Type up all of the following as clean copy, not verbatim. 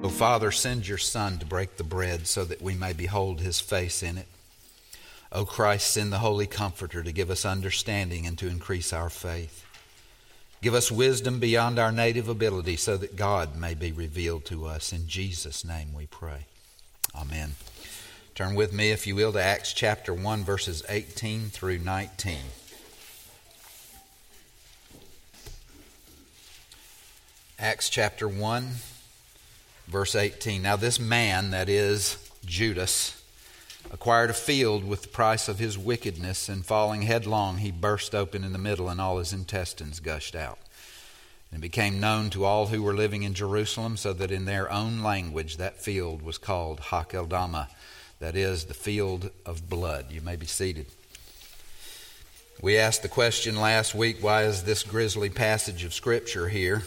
O Father, send your Son to break the bread so that we may behold his face in it. O Christ, send the Holy Comforter to give us understanding and to increase our faith. Give us wisdom beyond our native ability so that God may be revealed to us. In Jesus' name we pray. Amen. Turn with me, if you will, to Acts chapter 1, verses 18 through 19. Acts chapter 1, verse 18. Now this man, that is Judas, acquired a field with the price of his wickedness, and falling headlong, he burst open in the middle, and all his intestines gushed out. And it became known to all who were living in Jerusalem, so that in their own language that field was called Hakeldama, that is, the field of blood. You may be seated. We asked the question last week, why is this grisly passage of Scripture here?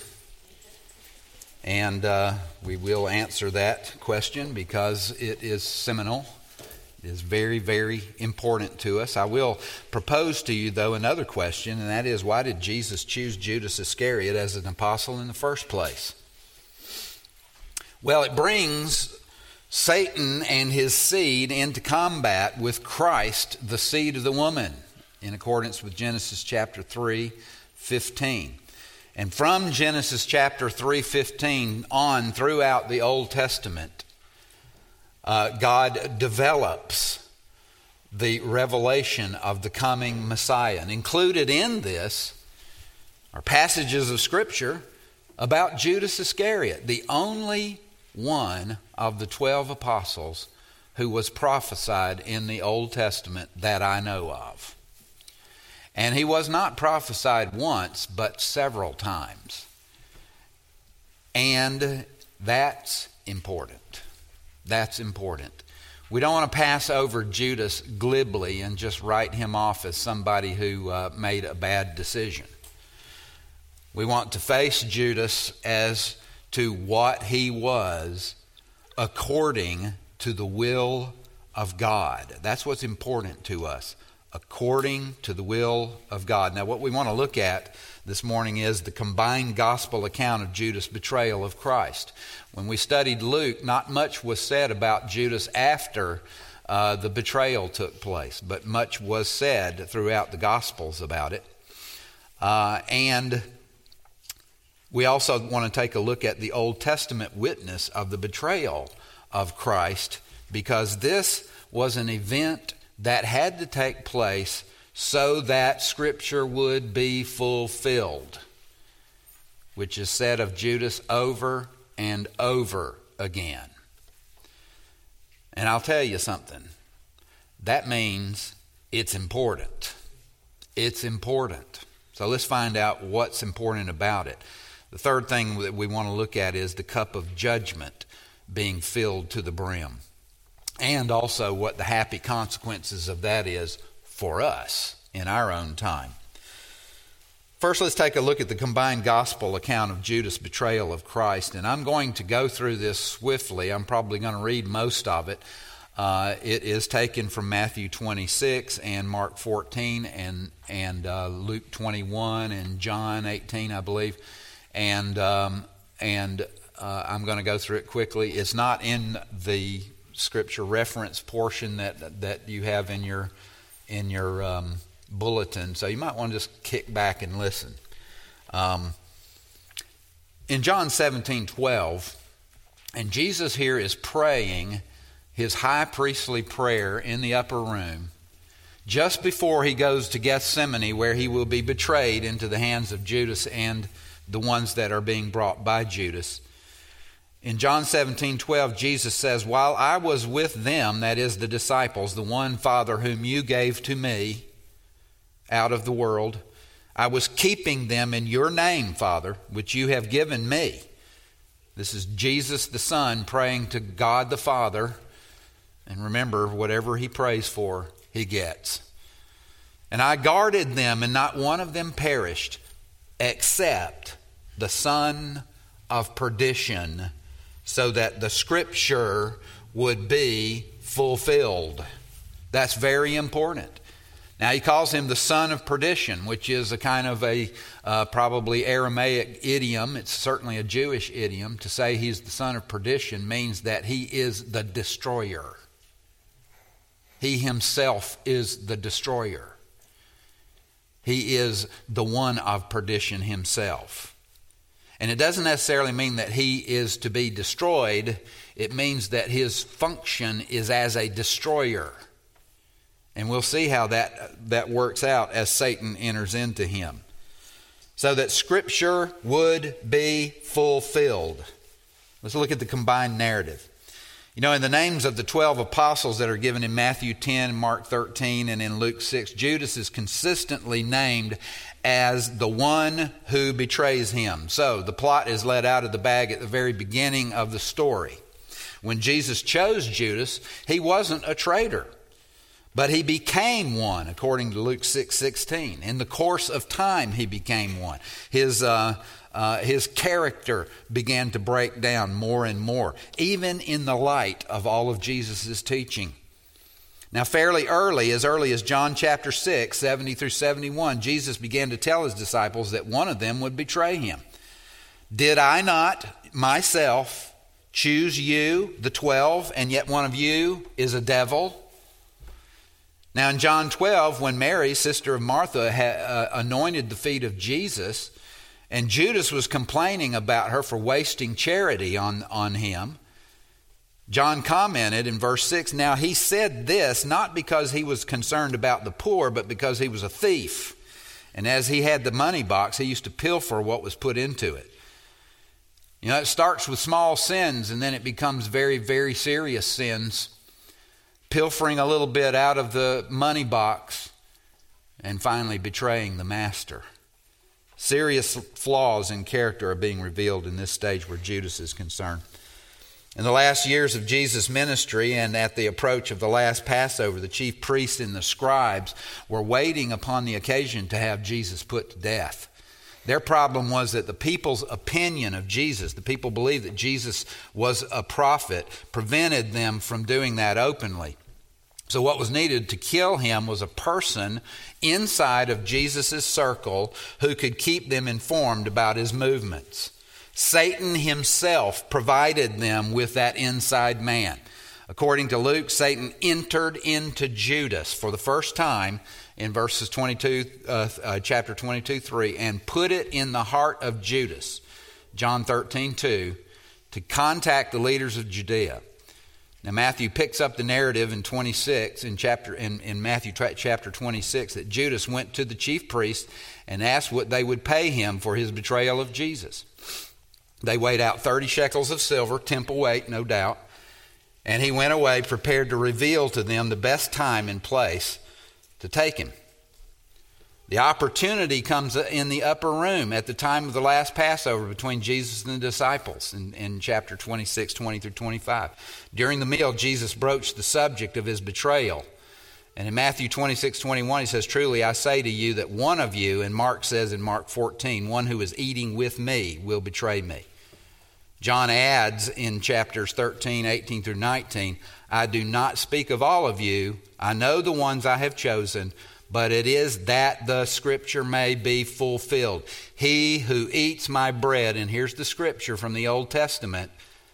And we will answer that question because it is seminal. It is very, very important to us. I will propose to you, though, another question, and that is, why did Jesus choose Judas Iscariot as an apostle in the first place? Well, it brings Satan and his seed into combat with Christ, the seed of the woman, in accordance with Genesis chapter 3:15. And from Genesis chapter 3:15 on throughout the Old Testament, God develops the revelation of the coming Messiah. And included in this are passages of Scripture about Judas Iscariot, the only one of the 12 apostles who was prophesied in the Old Testament that I know of. And he was not prophesied once, but several times. And that's important. That's important. We don't want to pass over Judas glibly and just write him off as somebody who made a bad decision. We want to face Judas as to what he was according to the will of God. That's what's important to us. According to the will of God. Now, what we want to look at this morning is the combined gospel account of Judas' betrayal of Christ. When we studied Luke, not much was said about Judas after the betrayal took place, but much was said throughout the Gospels about it. And we also want to take a look at the Old Testament witness of the betrayal of Christ, because this was an event that had to take place so that Scripture would be fulfilled, which is said of Judas over and over again. And I'll tell you something. That means it's important. It's important. So let's find out what's important about it. The third thing that we want to look at is the cup of judgment being filled to the brim. And also what the happy consequences of that is for us in our own time. First, let's take a look at the combined gospel account of Judas' betrayal of Christ. And I'm going to go through this swiftly. I'm probably going to read most of it. It is taken from Matthew 26 and Mark 14 and Luke 21 and John 18, I believe. And I'm going to go through it quickly. It's not in the Scripture reference portion that you have in your bulletin, so you might want to just kick back and listen. In John 17:12, and Jesus here is praying his high priestly prayer in the upper room just before he goes to Gethsemane, where he will be betrayed into the hands of Judas and the ones that are being brought by Judas. In John 17:12, Jesus says, "While I was with them," that is the disciples, the one, Father, whom you gave to me out of the world, "I was keeping them in your name, Father, which you have given me." This is Jesus the Son praying to God the Father. And remember, whatever he prays for, he gets. "And I guarded them, and not one of them perished, except the son of perdition, so that the Scripture would be fulfilled." That's very important. Now he calls him the son of perdition, which is a kind of a probably Aramaic idiom. It's certainly a Jewish idiom. To say he's the son of perdition means that he is the destroyer. He himself is the destroyer. He is the one of perdition himself. And it doesn't necessarily mean that he is to be destroyed. It means that his function is as a destroyer. And we'll see how that works out as Satan enters into him. So that Scripture would be fulfilled. Let's look at the combined narrative. You know, in the names of the 12 apostles that are given in Matthew 10, Mark 13, and in Luke 6, Judas is consistently named as the one who betrays him. So the plot is let out of the bag at the very beginning of the story. When Jesus chose Judas, he wasn't a traitor, but he became one, according to Luke 6:16. In the course of time, he became one. His character began to break down more and more, even in the light of all of Jesus' teaching. Now, fairly early as John chapter 6, 70 through 71, Jesus began to tell his disciples that one of them would betray him. Did I not myself choose you, the 12, and yet one of you is a devil? Now, in John 12, when Mary, sister of Martha, anointed the feet of Jesus, and Judas was complaining about her for wasting charity on him, John commented in verse 6, now he said this not because he was concerned about the poor, but because he was a thief. And as he had the money box, he used to pilfer what was put into it. You know, it starts with small sins, and then it becomes very, very serious sins. Pilfering a little bit out of the money box, and finally betraying the master. Serious flaws in character are being revealed in this stage where Judas is concerned. In the last years of Jesus' ministry and at the approach of the last Passover, the chief priests and the scribes were waiting upon the occasion to have Jesus put to death. Their problem was that the people's opinion of Jesus, the people believed that Jesus was a prophet, prevented them from doing that openly. So what was needed to kill him was a person inside of Jesus' circle who could keep them informed about his movements. Satan himself provided them with that inside man. According to Luke, Satan entered into Judas for the first time in verses 22, chapter 22, 3, and put it in the heart of Judas, John 13, 2, to contact the leaders of Judea. Now Matthew picks up the narrative in 26 in Matthew chapter 26 that Judas went to the chief priests and asked what they would pay him for his betrayal of Jesus. They weighed out 30 shekels of silver, temple weight, no doubt, and he went away prepared to reveal to them the best time and place to take him. The opportunity comes in the upper room at the time of the last Passover between Jesus and the disciples in chapter 26, 20 through 25. During the meal, Jesus broached the subject of his betrayal. And in Matthew 26, 21, he says, truly I say to you that one of you, and Mark says in Mark 14, one who is eating with me will betray me. John adds in chapters 13, 18 through 19, I do not speak of all of you. I know the ones I have chosen, but it is that the scripture may be fulfilled. He who eats my bread, and here's the scripture from the Old Testament,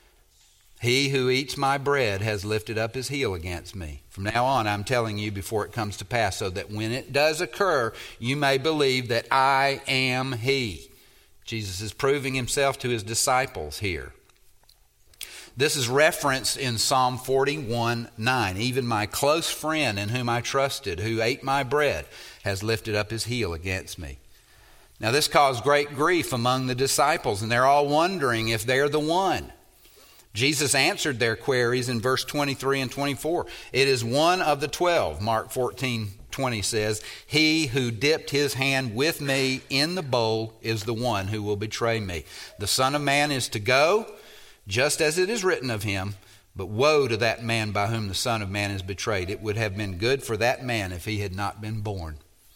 he who eats my bread has lifted up his heel against me. From now on, I'm telling you before it comes to pass, so that when it does occur, you may believe that I am he. Jesus is proving himself to his disciples here. This is referenced in Psalm 41:9. Even my close friend in whom I trusted, who ate my bread, has lifted up his heel against me. Now this caused great grief among the disciples, and they're all wondering if they're the one. Jesus answered their queries in verse 23 and 24. It is one of the 12. Mark 14:20 says, he who dipped his hand with me in the bowl is the one who will betray me. The Son of Man is to go, just as it is written of him, but woe to that man by whom the Son of Man is betrayed. It would have been good for that man if he had not been born.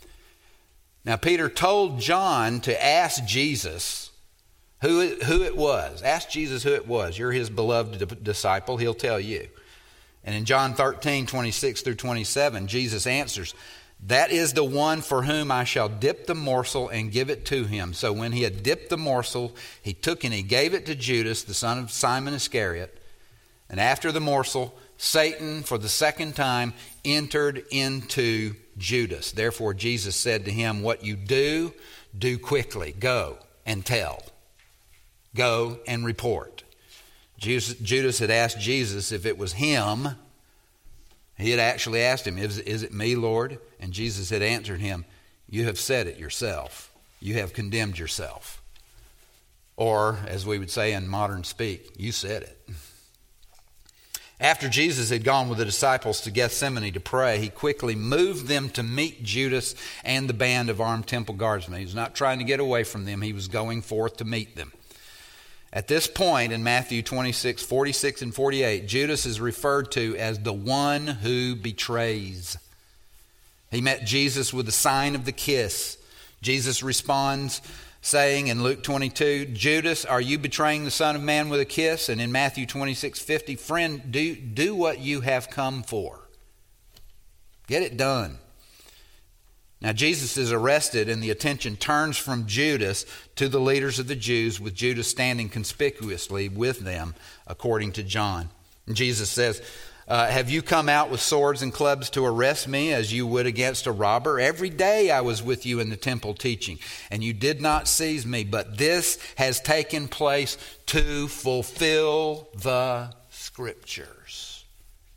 Now Peter told John to ask Jesus who it was. Ask Jesus who it was. You're his beloved disciple. He'll tell you. And in John 13, 26 through 27, Jesus answers, That is the one for whom I shall dip the morsel and give it to him. So when he had dipped the morsel, he took and he gave it to Judas, the son of Simon Iscariot. And after the morsel, Satan, for the second time, entered into Judas. Therefore Jesus said to him, what you do, do quickly. Go and tell. Go and report. Judas had asked Jesus if it was him. He had actually asked him, is it me, Lord? And Jesus had answered him, you have said it yourself. You have condemned yourself. Or, as we would say in modern speak, you said it. After Jesus had gone with the disciples to Gethsemane to pray, he quickly moved them to meet Judas and the band of armed temple guardsmen. He was not trying to get away from them. He was going forth to meet them. At this point in Matthew 26, 46 and 48, Judas is referred to as the one who betrays. He met Jesus with the sign of the kiss. Jesus responds saying in Luke 22, Judas, are you betraying the Son of Man with a kiss? And in Matthew 26, 50, friend, do what you have come for. Get it done. Now Jesus is arrested and the attention turns from Judas to the leaders of the Jews, with Judas standing conspicuously with them, according to John. And Jesus says, have you come out with swords and clubs to arrest me as you would against a robber? Every day I was with you in the temple teaching, and you did not seize me, but this has taken place to fulfill the Scriptures.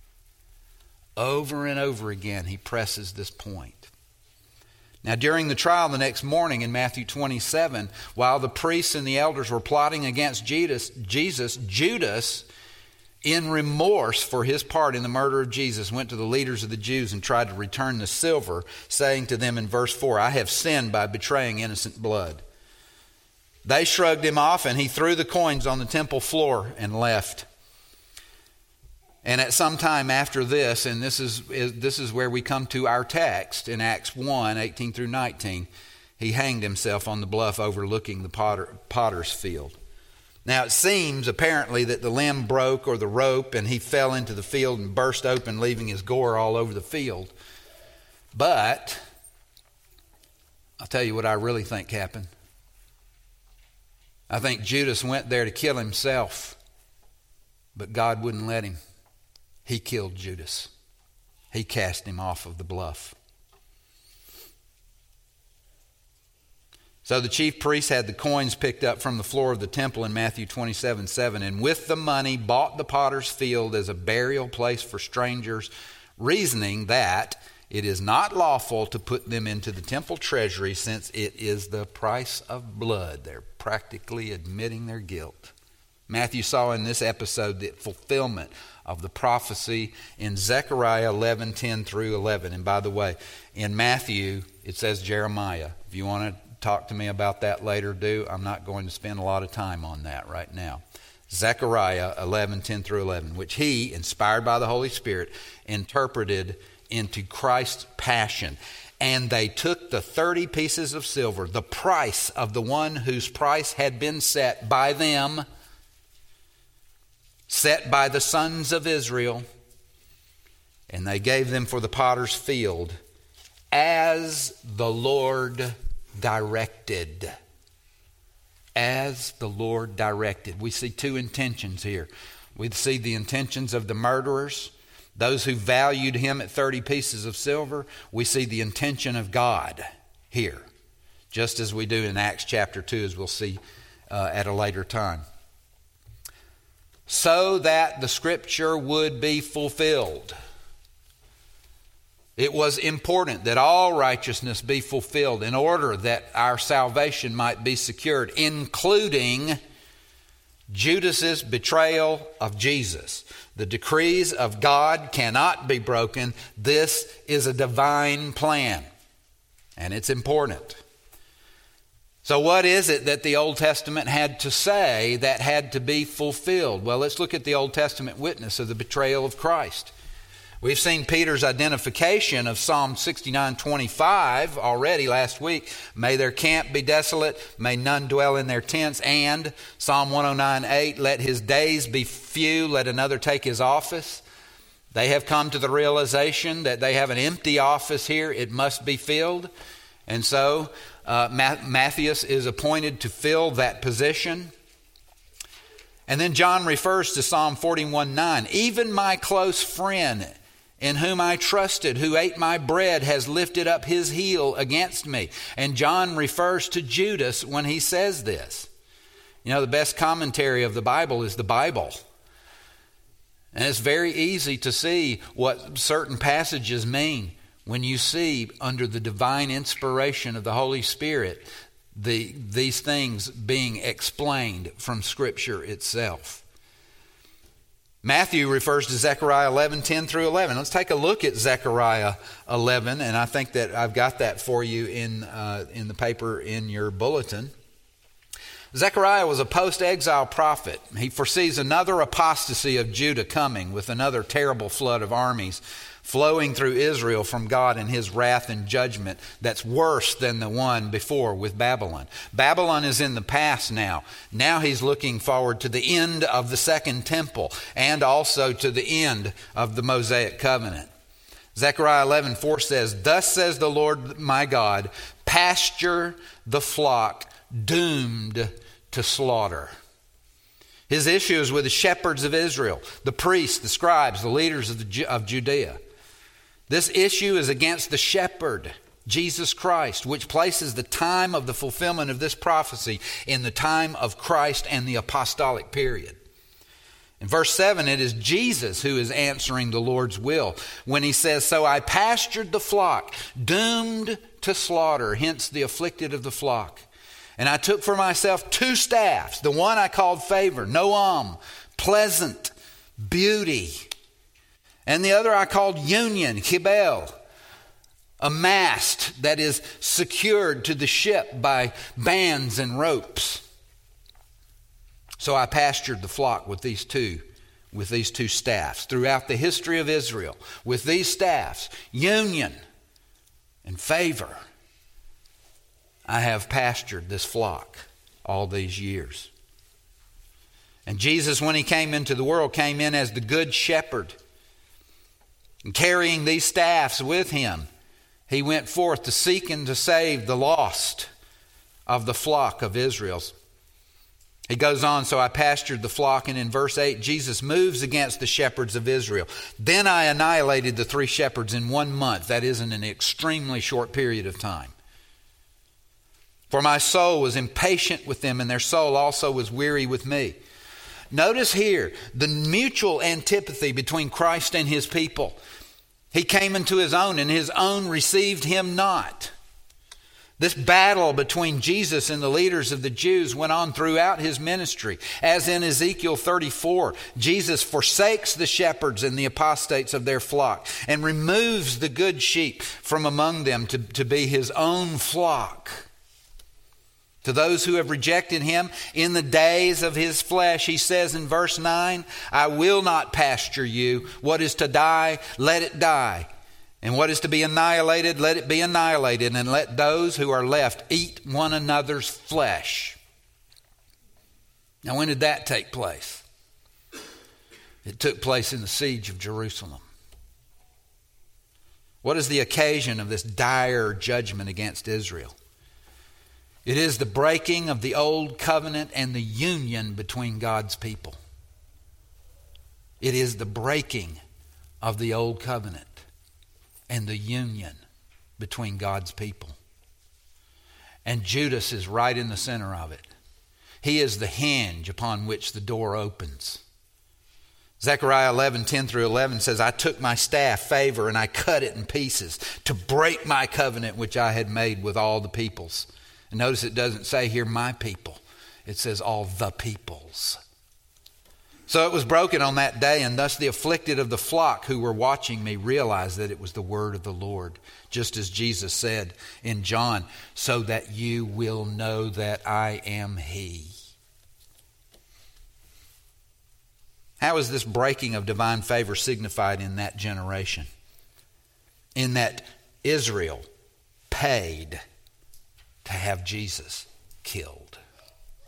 Over and over again he presses this point. Now, during the trial the next morning in Matthew 27, while the priests and the elders were plotting against Jesus, Judas, in remorse for his part in the murder of Jesus, went to the leaders of the Jews and tried to return the silver, saying to them in verse 4, I have sinned by betraying innocent blood. They shrugged him off, and he threw the coins on the temple floor and left. And at some time after this, and this is where we come to our text in Acts 1, 18 through 19, he hanged himself on the bluff overlooking the potter's field. Now it seems apparently that the limb broke or the rope, and he fell into the field and burst open, leaving his gore all over the field. But I'll tell you what I really think happened. I think Judas went there to kill himself, but God wouldn't let him. He killed Judas. He cast him off of the bluff. So the chief priests had the coins picked up from the floor of the temple in Matthew 27:7, and with the money bought the potter's field as a burial place for strangers, reasoning that it is not lawful to put them into the temple treasury, since it is the price of blood. They're practically admitting their guilt. Matthew saw in this episode the fulfillment of the prophecy in Zechariah 11:10 through 11. And by the way, in Matthew, it says Jeremiah. If you want to talk to me about that later, do. I'm not going to spend a lot of time on that right now. Zechariah 11:10 through 11, which he, inspired by the Holy Spirit, interpreted into Christ's passion. And they took the 30 pieces of silver, the price of the one whose price had been set by them, set by the sons of Israel, and they gave them for the potter's field as the Lord directed. As the Lord directed. We see two intentions here. We see the intentions of the murderers, those who valued him at 30 pieces of silver. We see the intention of God here, just as we do in Acts chapter 2, as we'll see at a later time. So that the Scripture would be fulfilled. It was important that all righteousness be fulfilled in order that our salvation might be secured, including Judas's betrayal of Jesus. The decrees of God cannot be broken. This is a divine plan, and it's important. So what is it that the Old Testament had to say that had to be fulfilled? Well, let's look at the Old Testament witness of the betrayal of Christ. We've seen Peter's identification of Psalm 69:25 already last week. May their camp be desolate, may none dwell in their tents. And Psalm 109:8, let his days be few, let another take his office. They have come to the realization that they have an empty office here. It must be filled. And so Matthias is appointed to fill that position. And then John refers to Psalm 41:9. Even my close friend in whom I trusted, who ate my bread, has lifted up his heel against me. And John refers to Judas when he says this. You know, the best commentary of the Bible is the Bible. And it's very easy to see what certain passages mean when you see under the divine inspiration of the Holy Spirit these things being explained from Scripture itself. Matthew refers to Zechariah 11:10 through 11. Let's take a look at Zechariah 11, and I think that I've got that for you in the paper in your bulletin. Zechariah was a post-exile prophet. He foresees another apostasy of Judah coming with another terrible flood of armies flowing through Israel from God in his wrath and judgment that's worse than the one before with Babylon. Babylon is in the past now. Now he's looking forward to the end of the second temple and also to the end of the Mosaic covenant. Zechariah 11:4 says, "Thus says the Lord my God, pasture the flock doomed to slaughter." His issue is with the shepherds of Israel, the priests, the scribes, the leaders of Judea. This issue is against the shepherd, Jesus Christ, which places the time of the fulfillment of this prophecy in the time of Christ and the apostolic period. In verse 7, it is Jesus who is answering the Lord's will when he says, "So I pastured the flock, doomed to slaughter, hence the afflicted of the flock. And I took for myself 2 staffs. The one I called favor, Noam, pleasant, beauty. And the other I called union, Kibel, a mast that is secured to the ship by bands and ropes." So I pastured the flock with these two staffs throughout the history of Israel. With these staffs, union and favor, I have pastured this flock all these years. And Jesus, when he came into the world, came in as the good shepherd. And carrying these staffs with him, he went forth to seek and to save the lost of the flock of Israel. He goes on, "So I pastured the flock," and in verse 8, Jesus moves against the shepherds of Israel. "Then I annihilated the 3 shepherds in 1 month." That is in an extremely short period of time. "For my soul was impatient with them, and their soul also was weary with me." Notice here the mutual antipathy between Christ and his people. He came into his own, and his own received him not. This battle between Jesus and the leaders of the Jews went on throughout his ministry. As in Ezekiel 34, Jesus forsakes the shepherds and the apostates of their flock and removes the good sheep from among them to be his own flock. To those who have rejected him in the days of his flesh, he says in verse 9, "I will not pasture you. What is to die, let it die. And what is to be annihilated, let it be annihilated. And let those who are left eat one another's flesh." Now, when did that take place? It took place in the siege of Jerusalem. What is the occasion of this dire judgment against Israel? It is the breaking of the old covenant and the union between God's people. It is the breaking of the old covenant and the union between God's people. And Judas is right in the center of it. He is the hinge upon which the door opens. Zechariah 11:10 through 11 says, "I took my staff, favor, and I cut it in pieces to break my covenant which I had made with all the peoples." And notice it doesn't say here my people. It says all the peoples. "So it was broken on that day, and thus the afflicted of the flock who were watching me realized that it was the word of the Lord." Just as Jesus said in John, "So that you will know that I am he." How is this breaking of divine favor signified in that generation? In that Israel paid to have Jesus killed.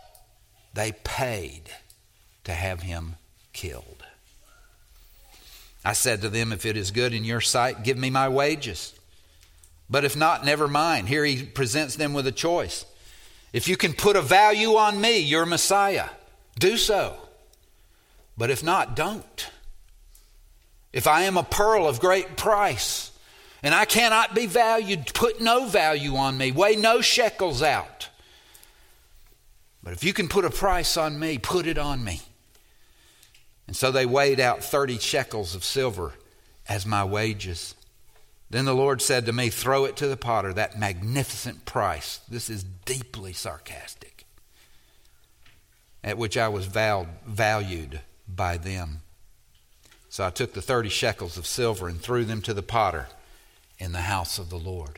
They paid to have him killed. I said to them, if it is good in your sight, give me my wages. But if not, never mind. Here he presents them with a choice. If you can put a value on me, your Messiah, do so. But if not, don't. If I am a pearl of great price, and I cannot be valued, put no value on me, weigh no shekels out. But if you can put a price on me, put it on me. And so they weighed out 30 shekels of silver as my wages. Then the Lord said to me, throw it to the potter, that magnificent price. This is deeply sarcastic. At which I was valued by them. So I took the 30 shekels of silver and threw them to the potter in the house of the Lord.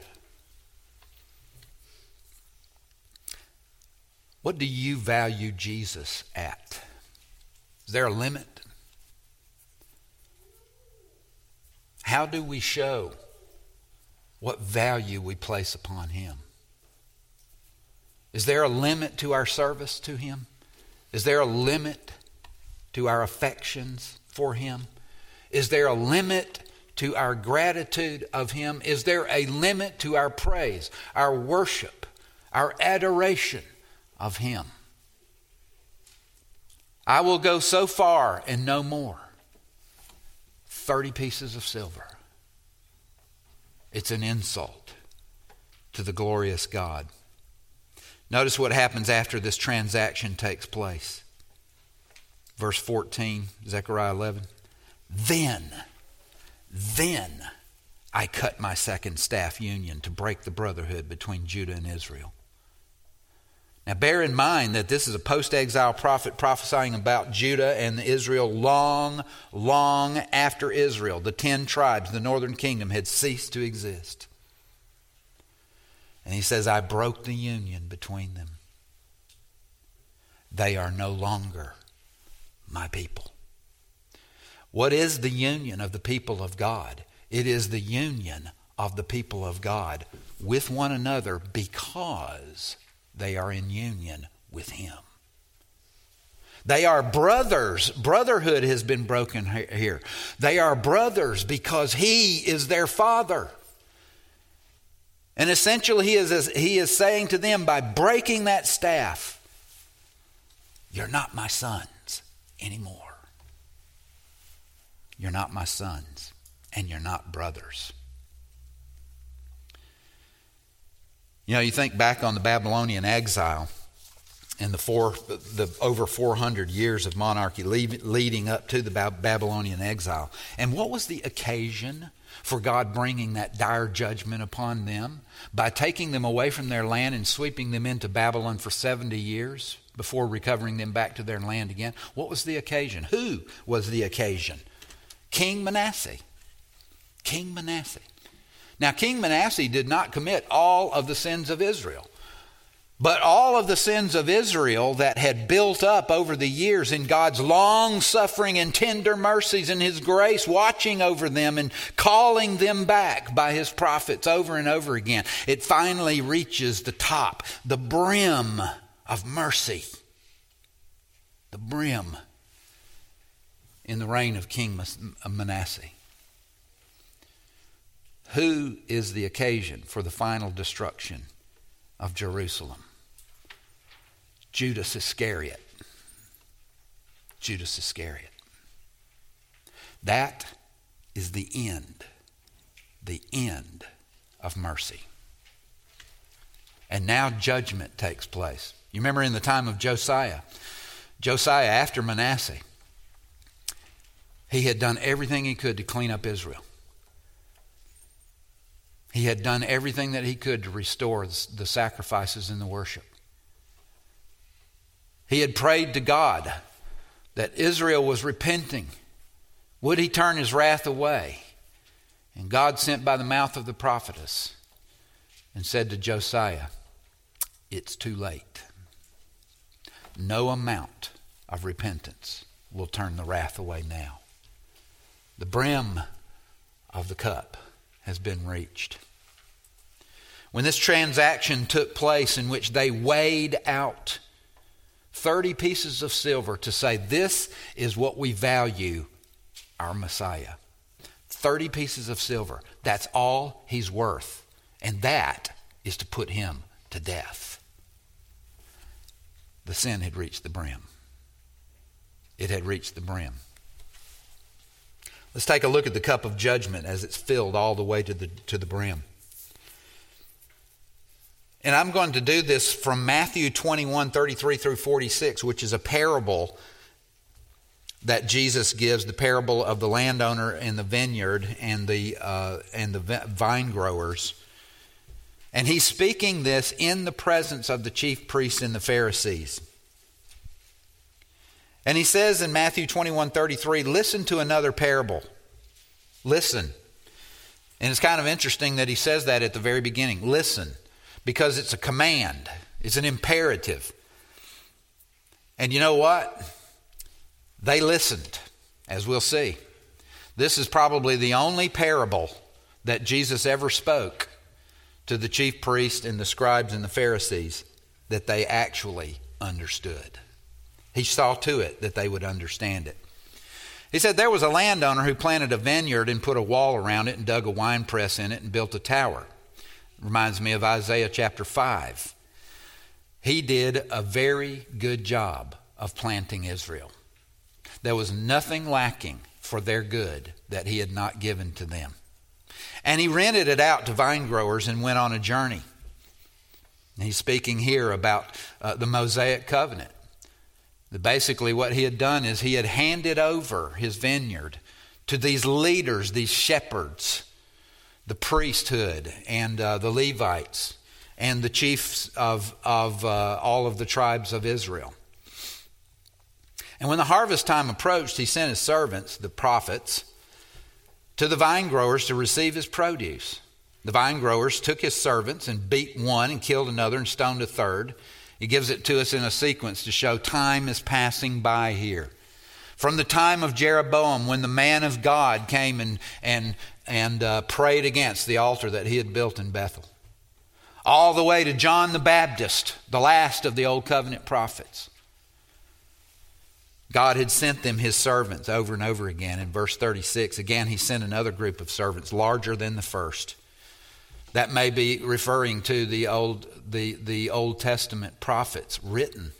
What do you value Jesus at? Is there a limit? How do we show what value we place upon him? Is there a limit to our service to him? Is there a limit to our affections for him? Is there a limit to our gratitude of him? Is there a limit to our praise, our worship, our adoration of him? I will go so far and no more. 30 pieces of silver. It's an insult to the glorious God. Notice what happens after this transaction takes place. Verse 14, Zechariah 11. Then I cut my second staff union to break the brotherhood between Judah and Israel. Now bear in mind that this is a post-exile prophet prophesying about Judah and Israel long after Israel, the 10 tribes, the northern kingdom, had ceased to exist. And he says, I broke the union between them. They are no longer my people. What is the union of the people of God? It is the union of the people of God with one another because they are in union with him. They are brothers. Brotherhood has been broken here. They are brothers because he is their father. And essentially he is saying to them, by breaking that staff, you're not my sons anymore. You're not my sons, and you're not brothers. You know, you think back on the Babylonian exile and the over 400 years of monarchy leading up to the Babylonian exile. And what was the occasion for God bringing that dire judgment upon them? By taking them away from their land and sweeping them into Babylon for 70 years before recovering them back to their land again. What was the occasion? Who was the occasion? King Manasseh. King Manasseh. Now, King Manasseh did not commit all of the sins of Israel. But all of the sins of Israel that had built up over the years in God's long-suffering and tender mercies and his grace watching over them and calling them back by his prophets over and over again, it finally reaches the top, the brim of mercy. The brim in the reign of King Manasseh. Who is the occasion for the final destruction of Jerusalem? Judas Iscariot. Judas Iscariot. That is the end of mercy. And now judgment takes place. You remember in the time of Josiah after Manasseh, he had done everything he could to clean up Israel. He had done everything that he could to restore the sacrifices and the worship. He had prayed to God that Israel was repenting. Would he turn his wrath away? And God sent by the mouth of the prophetess and said to Josiah, it's too late. No amount of repentance will turn the wrath away now. The brim of the cup has been reached. When this transaction took place in which they weighed out 30 pieces of silver to say, this is what we value our Messiah. 30 pieces of silver. That's all he's worth. And that is to put him to death. The sin had reached the brim. It had reached the brim. Let's take a look at the cup of judgment as it's filled all the way to the brim. And I'm going to do this from Matthew 21:33 through 46, which is a parable that Jesus gives, the parable of the landowner in the vineyard and the vine growers. And he's speaking this in the presence of the chief priests and the Pharisees. And he says in Matthew 21:33, listen to another parable. Listen. And it's kind of interesting that he says that at the very beginning. Listen. Because it's a command. It's an imperative. And you know what? They listened, as we'll see. This is probably the only parable that Jesus ever spoke to the chief priests and the scribes and the Pharisees that they actually understood. He saw to it that they would understand it. He said there was a landowner who planted a vineyard and put a wall around it and dug a wine press in it and built a tower. Reminds me of Isaiah chapter 5. He did a very good job of planting Israel. There was nothing lacking for their good that he had not given to them. And he rented it out to vine growers and went on a journey. And he's speaking here about the Mosaic covenant. Basically what he had done is he had handed over his vineyard to these leaders, these shepherds, the priesthood and the Levites and the chiefs of all of the tribes of Israel. And when the harvest time approached, he sent his servants, the prophets, to the vine growers to receive his produce. The vine growers took his servants and beat one and killed another and stoned a third. He gives it to us in a sequence to show time is passing by here. From the time of Jeroboam, when the man of God came and prayed against the altar that he had built in Bethel, all the way to John the Baptist, the last of the Old Covenant prophets. God had sent them his servants over and over again. In verse 36, again he sent another group of servants larger than the first. That may be referring to the Old Testament prophets written.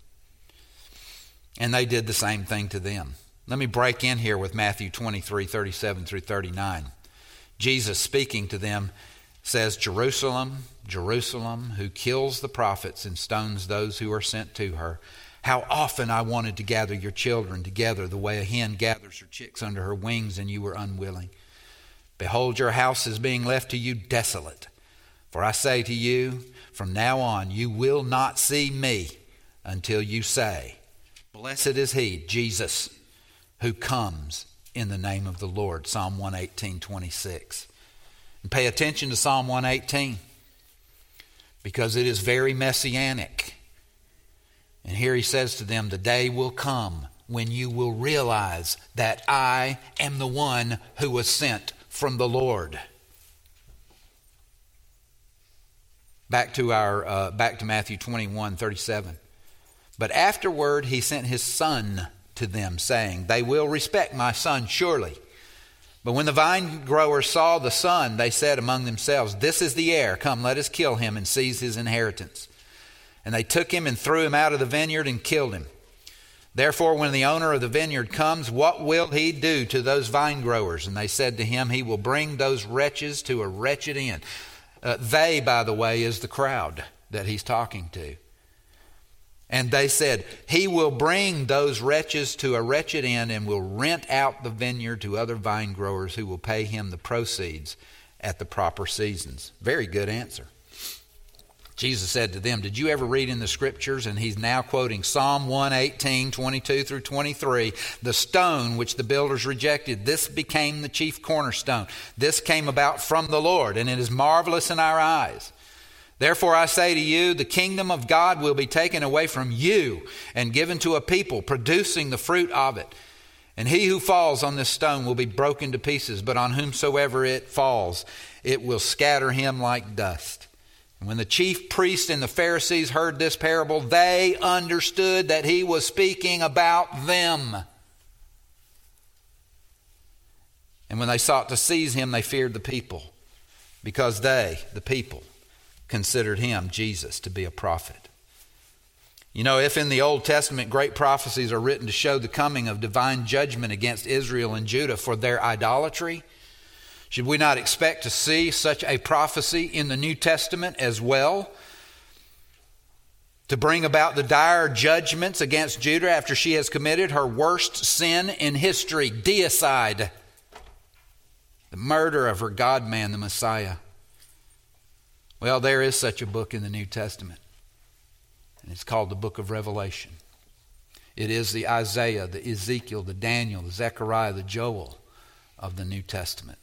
And they did the same thing to them. Let me break in here with Matthew 23:37 through 39. Jesus speaking to them says, Jerusalem, Jerusalem, who kills the prophets and stones those who are sent to her. How often I wanted to gather your children together the way a hen gathers her chicks under her wings, and you were unwilling. Behold, your house is being left to you desolate. For I say to you, from now on you will not see me until you say, blessed is he, Jesus, who comes in the name of the Lord. Psalm 118:26. And pay attention to Psalm 118 because it is very messianic. And here he says to them, the day will come when you will realize that I am the one who was sent from the Lord. Back to Matthew 21:37. But afterward he sent his son to them, saying, they will respect my son surely. But when the vine growers saw the son, they said among themselves, this is the heir. Come, let us kill him and seize his inheritance. And they took him and threw him out of the vineyard and killed him. Therefore, when the owner of the vineyard comes, what will he do to those vine growers? And they said to him, he will bring those wretches to a wretched end. They, by the way, is the crowd that he's talking to. And they said, he will bring those wretches to a wretched end and will rent out the vineyard to other vine growers who will pay him the proceeds at the proper seasons. Very good answer. Jesus said to them, did you ever read in the scriptures? And he's now quoting Psalm 118:22 through 23. The stone which the builders rejected, this became the chief cornerstone. This came about from the Lord, and it is marvelous in our eyes. Therefore I say to you, the kingdom of God will be taken away from you and given to a people producing the fruit of it. And he who falls on this stone will be broken to pieces, but on whomsoever it falls, it will scatter him like dust. And when the chief priests and the Pharisees heard this parable, they understood that he was speaking about them. And And when they sought to seize him, they feared the people, because they, the people, considered him, Jesus, to be a prophet. You know, if in the Old Testament great prophecies are written to show the coming of divine judgment against Israel and Judah for their idolatry, should we not expect to see such a prophecy in the New Testament as well, to bring about the dire judgments against Judah after she has committed her worst sin in history, deicide, the murder of her God-man, the Messiah? Well, there is such a book in the New Testament, and it's called the Book of Revelation. It is the Isaiah, the Ezekiel, the Daniel, the Zechariah, the Joel of the New Testament.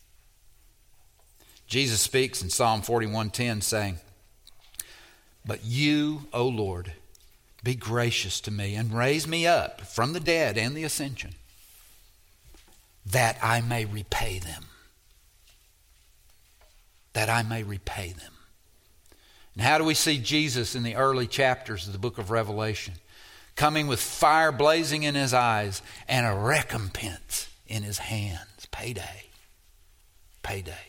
Jesus speaks in Psalm 41:10, saying, "But you, O Lord, be gracious to me and raise me up from the dead and the ascension, that I may repay them." That I may repay them. And how do we see Jesus in the early chapters of the book of Revelation? Coming with fire blazing in his eyes and a recompense in his hands. Payday. Payday.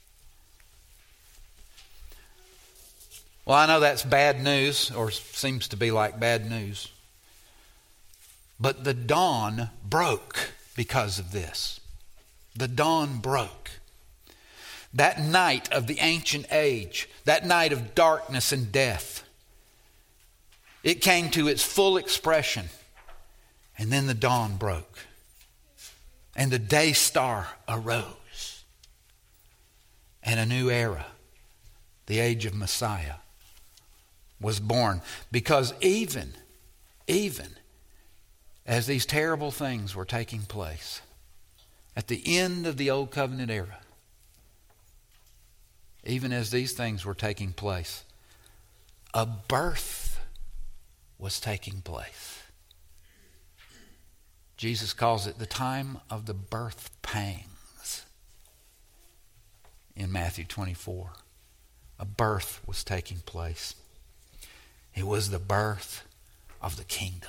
Well, I know that's bad news, or seems to be like bad news. But the dawn broke because of this. The dawn broke. That night of the ancient age, that night of darkness and death, it came to its full expression. And then the dawn broke. And the day star arose. And a new era, the age of Messiah, was born. Because even as these terrible things were taking place, at the end of the Old Covenant era, even as these things were taking place, a birth was taking place. Jesus calls it the time of the birth pangs in Matthew 24. A birth was taking place. It was the birth of the kingdom.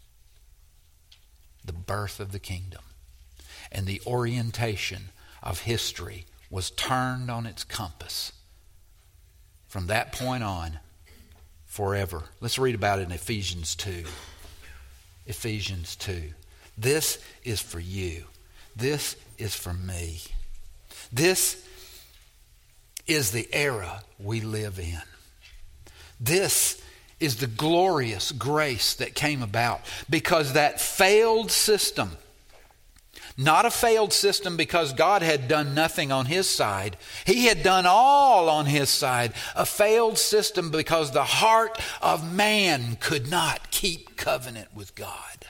The birth of the kingdom. And the orientation of history was turned on its compass from that point on forever. Let's read about it in Ephesians 2. Ephesians 2. This is for you. This is for me. This is the era we live in. This is the glorious grace that came about because that failed system, not a failed system because God had done nothing on his side. He had done all on his side. A failed system because the heart of man could not keep covenant with God.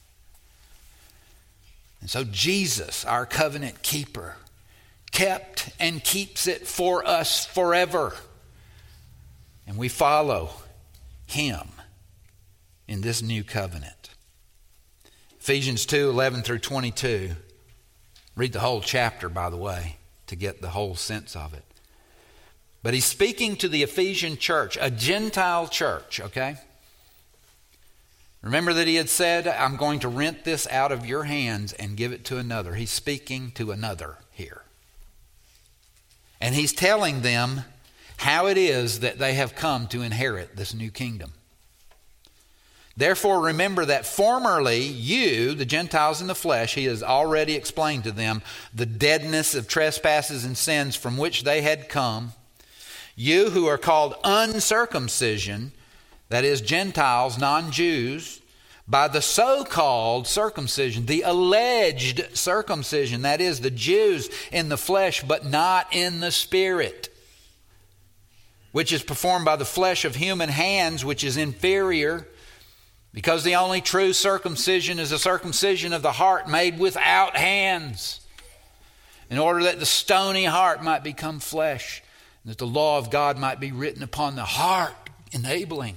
And so Jesus, our covenant keeper, kept and keeps it for us forever. And we follow him in this new covenant. Ephesians 2:11 through 22. Read the whole chapter, by the way, to get the whole sense of it. But he's speaking to the Ephesian church, a Gentile church, okay? Remember that he had said, I'm going to rent this out of your hands and give it to another. He's speaking to another here. And he's telling them how it is that they have come to inherit this new kingdom. Therefore, remember that formerly you, the Gentiles in the flesh, he has already explained to them the deadness of trespasses and sins from which they had come. You who are called uncircumcision, that is Gentiles, non-Jews, by the so-called circumcision, the alleged circumcision, that is the Jews in the flesh but not in the spirit, which is performed by the flesh of human hands, which is inferior. Because the only true circumcision is a circumcision of the heart made without hands, in order that the stony heart might become flesh, and that the law of God might be written upon the heart, enabling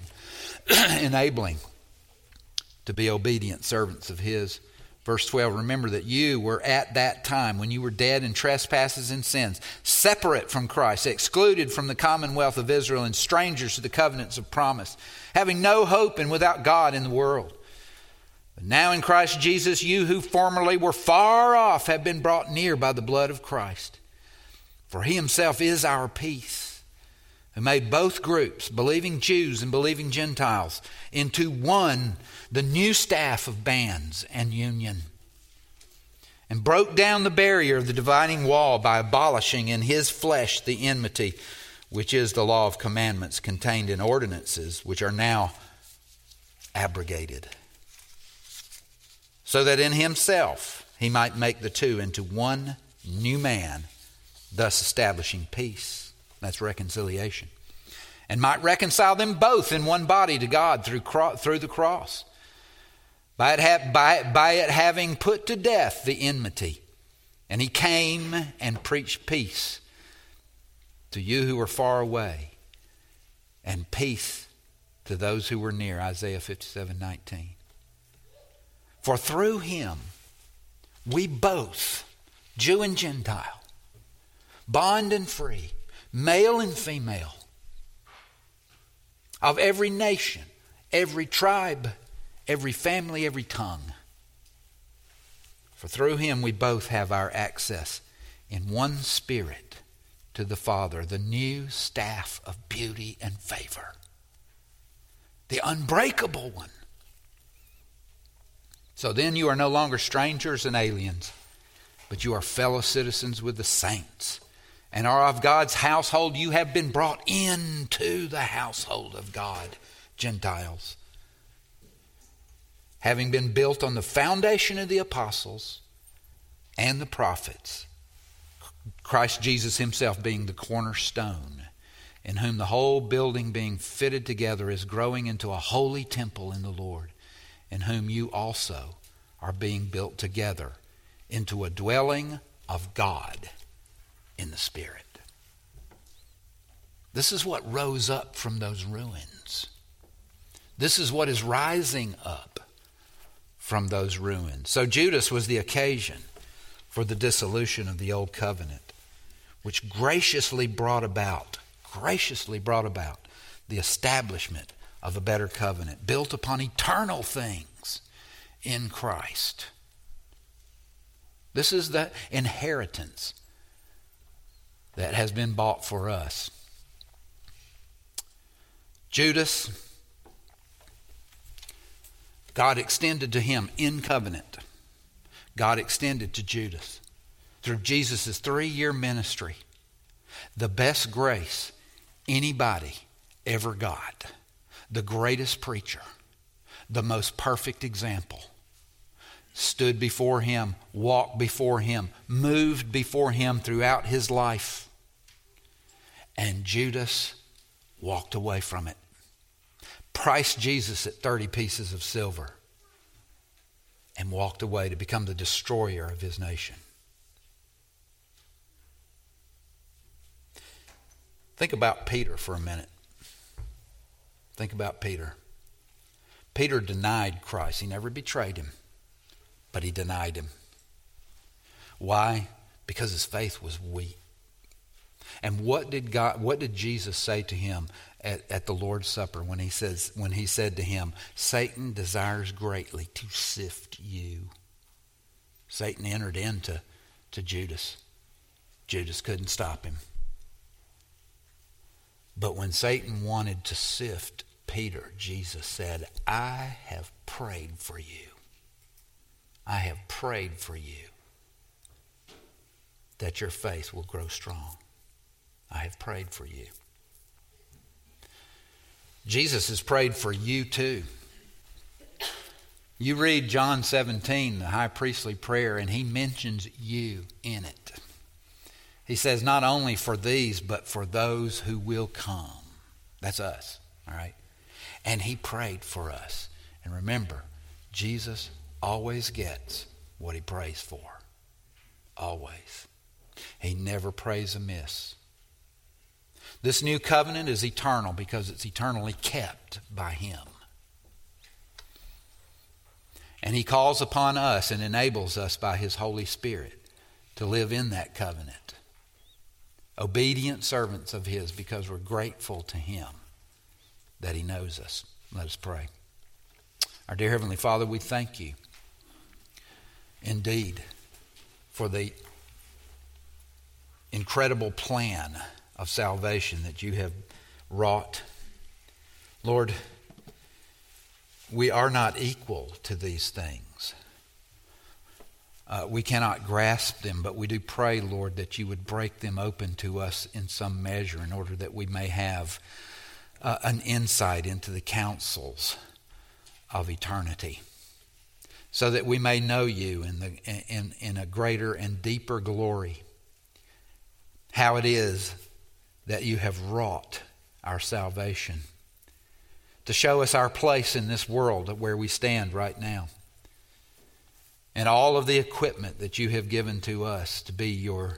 to be obedient servants of his. Verse 12, remember that you were at that time, when you were dead in trespasses and sins, separate from Christ, excluded from the commonwealth of Israel, and strangers to the covenants of promise, having no hope and without God in the world. But now in Christ Jesus, you who formerly were far off have been brought near by the blood of Christ. For he himself is our peace, who made both groups, believing Jews and believing Gentiles, into one, the new staff of bands and union, and broke down the barrier of the dividing wall by abolishing in his flesh the enmity, which is the law of commandments contained in ordinances, which are now abrogated, so that in himself he might make the two into one new man, thus establishing peace. That's reconciliation. And might reconcile them both in one body to God through the cross, by it having put to death the enmity. And he came and preached peace to you who were far away, and peace to those who were near. Isaiah 57:19. For through him we both, Jew and Gentile, bond and free, male and female, of every nation, every tribe, every family, every tongue. For through him we both have our access in one Spirit to the Father, the new staff of beauty and favor, the unbreakable one. So then you are no longer strangers and aliens, but you are fellow citizens with the saints, and are of God's household. You have been brought into the household of God, Gentiles, having been built on the foundation of the apostles and the prophets, Christ Jesus himself being the cornerstone, in whom the whole building being fitted together is growing into a holy temple in the Lord, in whom you also are being built together into a dwelling of God in the Spirit. This is what rose up from those ruins. This is what is rising up from those ruins. So Judas was the occasion for the dissolution of the old covenant, which graciously brought about the establishment of a better covenant built upon eternal things in Christ. This is the inheritance that has been bought for us. Judas, God extended to him in covenant. God extended to Judas through Jesus' 3-year ministry the best grace anybody ever got. The greatest preacher, the most perfect example, stood before him, walked before him, moved before him throughout his life. And Judas walked away from it. Priced Jesus at 30 pieces of silver and walked away to become the destroyer of his nation. Think about Peter for a minute. Think about Peter. Peter denied Christ. He never betrayed him, but he denied him. Why? Because his faith was weak. And what did Jesus say to him at the Lord's Supper when he said to him, Satan desires greatly to sift you? Satan entered into Judas. Judas couldn't stop him. But when Satan wanted to sift Peter, Jesus said, I have prayed for you. I have prayed for you that your faith will grow strong. I have prayed for you. Jesus has prayed for you too. You read John 17, the high priestly prayer, and he mentions you in it. He says not only for these, but for those who will come. That's us, all right? And he prayed for us. And remember, Jesus always gets what he prays for. Always. He never prays amiss. This new covenant is eternal because it's eternally kept by him. And he calls upon us and enables us by his Holy Spirit to live in that covenant. Obedient servants of his because we're grateful to him that he knows us. Let us pray. Our dear Heavenly Father, we thank you indeed for the incredible plan of salvation that you have wrought. Lord, we are not equal to these things. We cannot grasp them, but we do pray, Lord, that you would break them open to us in some measure in order that we may have an insight into the counsels of eternity, so that we may know you in a greater and deeper glory, how it is that you have wrought our salvation, to show us our place in this world where we stand right now, and all of the equipment that you have given to us to be your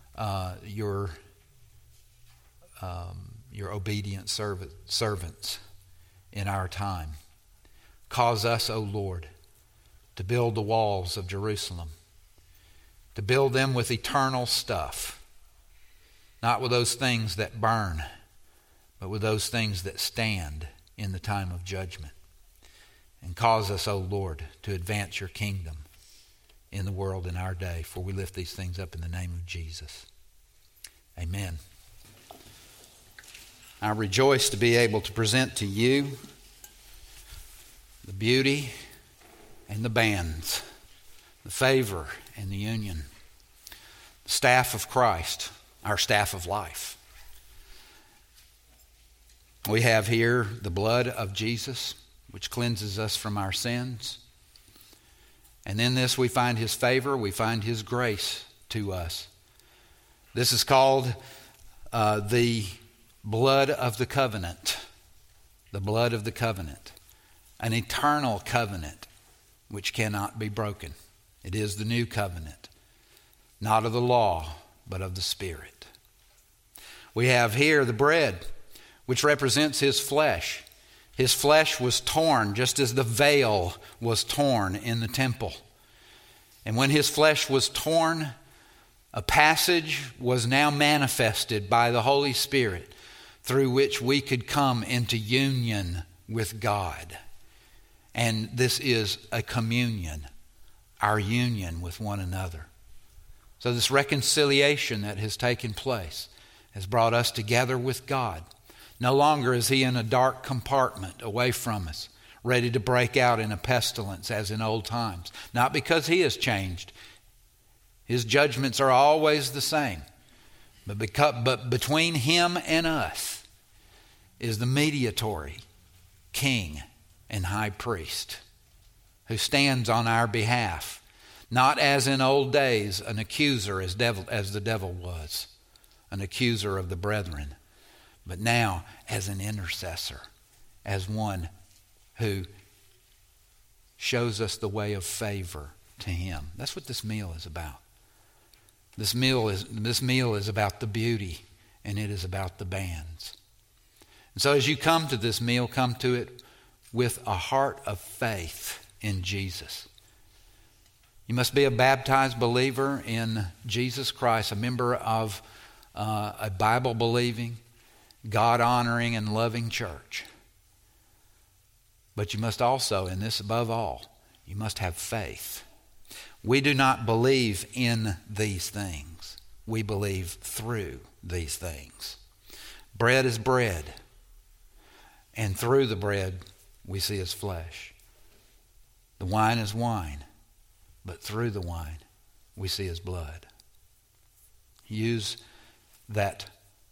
obedient servants in our time. Cause us, O Lord, to build the walls of Jerusalem, to build them with eternal stuff, not with those things that burn, but with those things that stand in the time of judgment. And cause us, O Lord, to advance your kingdom in the world in our day, for we lift these things up in the name of Jesus. Amen. I rejoice to be able to present to you the beauty and the bands, the favor and the union, the staff of Christ, our staff of life. We have here the blood of Jesus, which cleanses us from our sins. And in this we find his favor, we find his grace to us. This is called the blood of the covenant. The blood of the covenant. An eternal covenant which cannot be broken. It is the new covenant, not of the law, but of the Spirit. We have here the bread, which represents his flesh. His flesh was torn just as the veil was torn in the temple. And when his flesh was torn, a passage was now manifested by the Holy Spirit through which we could come into union with God. And this is a communion, our union with one another. So this reconciliation that has taken place has brought us together with God. No longer is he in a dark compartment away from us, ready to break out in a pestilence as in old times. Not because he has changed. His judgments are always the same. But between him and us is the mediatory king and high priest who stands on our behalf, not as in old days an accuser as the devil was, an accuser of the brethren, but now as an intercessor, as one who shows us the way of favor to him. That's what this meal is about. This meal is about the beauty, and it is about the bands. And so as you come to this meal, come to it with a heart of faith in Jesus. You must be a baptized believer in Jesus Christ, a member of a Bible-believing, God-honoring, and loving church. But you must also, and this above all, you must have faith. We do not believe in these things. We believe through these things. Bread is bread, and through the bread we see his flesh. The wine is wine, but through the wine we see his blood. Use that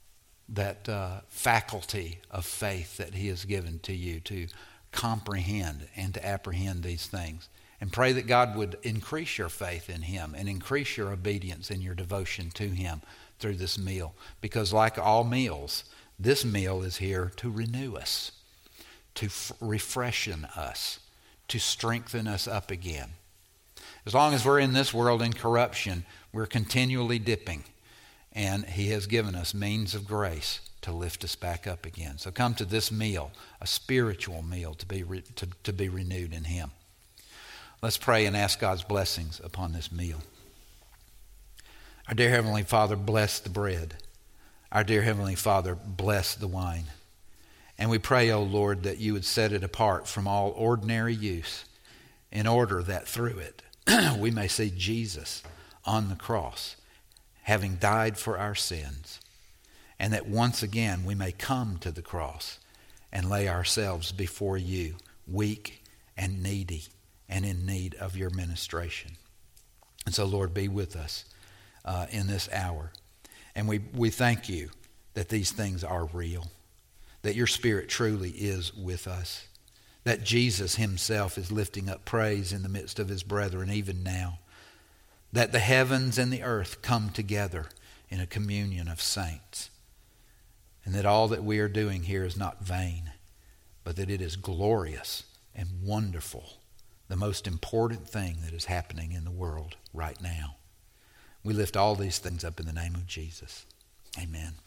faculty of faith that he has given to you to comprehend and to apprehend these things. And pray that God would increase your faith in him and increase your obedience and your devotion to him through this meal. Because like all meals, this meal is here to renew us, to refreshen us, to strengthen us up again. As long as we're in this world in corruption, we're continually dipping. And he has given us means of grace to lift us back up again. So come to this meal, a spiritual meal to be renewed in him. Let's pray and ask God's blessings upon this meal. Our dear Heavenly Father, bless the bread. Our dear Heavenly Father, bless the wine. And we pray, O Lord, that you would set it apart from all ordinary use in order that through it we may see Jesus on the cross, having died for our sins, and that once again we may come to the cross and lay ourselves before you, weak and needy and in need of your ministration. And so, Lord, be with us in this hour. And we thank you that these things are real, that your Spirit truly is with us, that Jesus himself is lifting up praise in the midst of his brethren even now, that the heavens and the earth come together in a communion of saints, and that all that we are doing here is not vain, but that it is glorious and wonderful, the most important thing that is happening in the world right now. We lift all these things up in the name of Jesus. Amen.